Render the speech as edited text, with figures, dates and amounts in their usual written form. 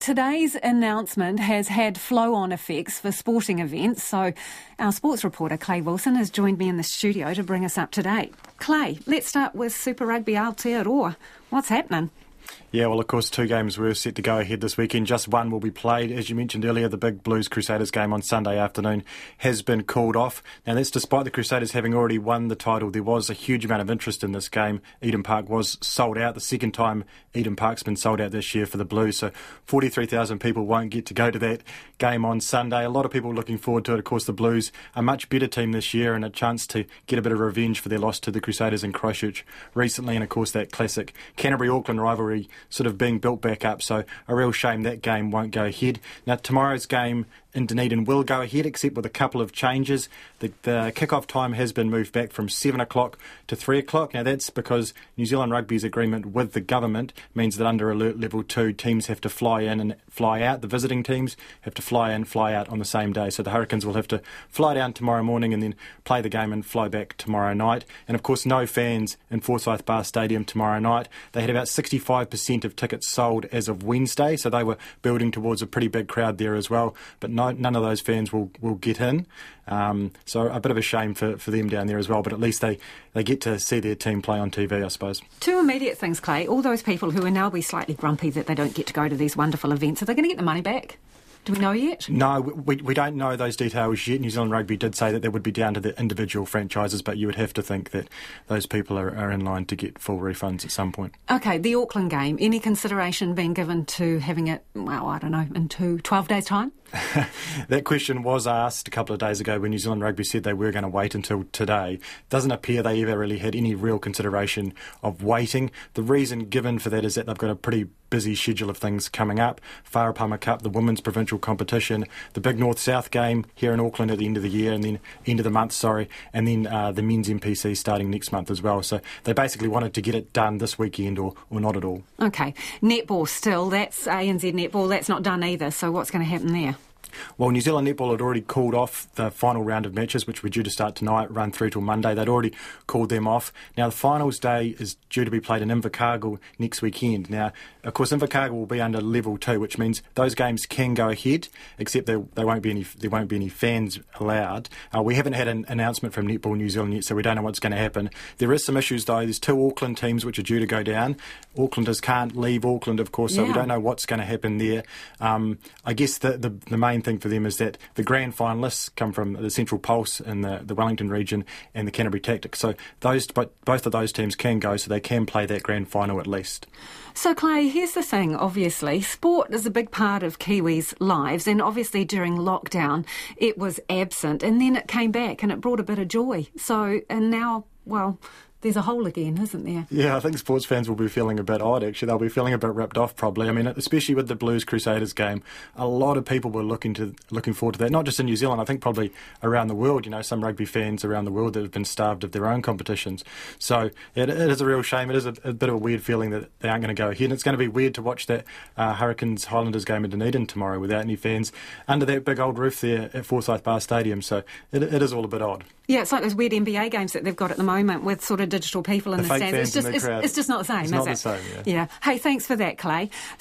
Today's announcement has had flow-on effects for sporting events, so our sports reporter Clay Wilson has joined me in the studio to bring us up to date. Clay, let's start with Super Rugby Aotearoa. What's happening? Yeah, well, of course, 2 games were set to go ahead this weekend. Just one will be played. As you mentioned earlier, the big Blues Crusaders game on Sunday afternoon has been called off. Now, that's despite the Crusaders having already won the title. There was a huge amount of interest in this game. Eden Park was sold out. The second time Eden Park's been sold out this year for the Blues. So 43,000 people won't get to go to that game on Sunday. A lot of people looking forward to it. Of course, the Blues are a much better team this year and a chance to get a bit of revenge for their loss to the Crusaders in Christchurch recently. And, of course, that classic Canterbury-Auckland rivalry sort of being built back up, so a real shame that game won't go ahead. Now, tomorrow's game in Dunedin will go ahead, except with a couple of changes. The kick-off time has been moved back from 7 o'clock to 3 o'clock. Now, that's because New Zealand Rugby's agreement with the government means that under Alert Level 2, teams have to fly in and fly out. The visiting teams have to fly in, fly out on the same day. So the Hurricanes will have to fly down tomorrow morning and then play the game and fly back tomorrow night. And, of course, no fans in Forsyth Bar Stadium tomorrow night. They had about 65% of tickets sold as of Wednesday, so they were building towards a pretty big crowd there as well. But none of those fans will get in. So a bit of a shame for them down there as well, but at least they get to see their team play on TV, I suppose. 2 immediate things, Clay. All those people who are now be slightly grumpy that they don't get to go to these wonderful events, are they going to get the money back? Do we know yet? No, we don't know those details yet. New Zealand Rugby did say that would be down to the individual franchises, but you would have to think that those people are in line to get full refunds at some point. OK, the Auckland game, any consideration being given to having it, well, I don't know, in 12 days' time? That question was asked a couple of days ago when New Zealand Rugby said they were going to wait until today. Doesn't appear they ever really had any real consideration of waiting. The reason given for that is that they've got a pretty busy schedule of things coming up. Wharepauma Cup, the women's provincial competition, the big North-South game here in Auckland at the end of the year, and then end of the month, and then the men's NPC starting next month as well. So they basically wanted to get it done this weekend or not at all. OK. Netball still, that's ANZ Netball, that's not done either, so what's going to happen there? Well, New Zealand Netball had already called off the final round of matches, which were due to start tonight, run through till Monday. They'd already called them off. Now, the finals day is due to be played in Invercargill next weekend. Now, of course, Invercargill will be under level 2, which means those games can go ahead, except there won't be any fans allowed. We haven't had an announcement from Netball New Zealand yet, so we don't know what's going to happen. There is some issues, though. There's 2 Auckland teams which are due to go down. Aucklanders can't leave Auckland, of course, so we don't know what's going to happen there. I guess the main thing for them is that the grand finalists come from the Central Pulse in the Wellington region and the Canterbury Tactics. So both of those teams can go, so they can play that grand final at least. So, Clay, here's the thing, obviously. Sport is a big part of Kiwis' lives, and obviously during lockdown it was absent, and then it came back and it brought a bit of joy. So, and now, well, there's a hole again, isn't there? Yeah, I think sports fans will be feeling a bit odd, actually. They'll be feeling a bit ripped off, probably. I mean, especially with the Blues Crusaders game, a lot of people were looking forward to that, not just in New Zealand, I think probably around the world. You know, some rugby fans around the world that have been starved of their own competitions. So it is a real shame. It is a bit of a weird feeling that they aren't going to go ahead. And it's going to be weird to watch that Hurricanes Highlanders game in Dunedin tomorrow without any fans under that big old roof there at Forsyth Bar Stadium. So it is all a bit odd. Yeah, it's like those weird NBA games that they've got at the moment with sort of digital people in the stands. It's just not the same, is it? It's not the same, yeah. Yeah. Hey, thanks for that, Clay.